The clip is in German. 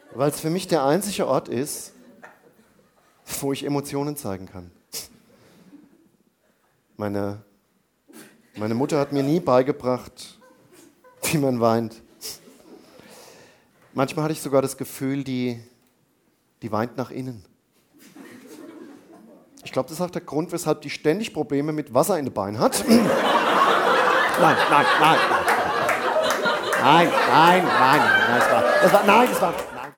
Weil es für mich der einzige Ort ist, wo ich Emotionen zeigen kann. Meine Mutter hat mir nie beigebracht, wie man weint. Manchmal hatte ich sogar das Gefühl, die weint nach innen. Ich glaube, das ist auch der Grund, weshalb die ständig Probleme mit Wasser in den Beinen hat. Nein.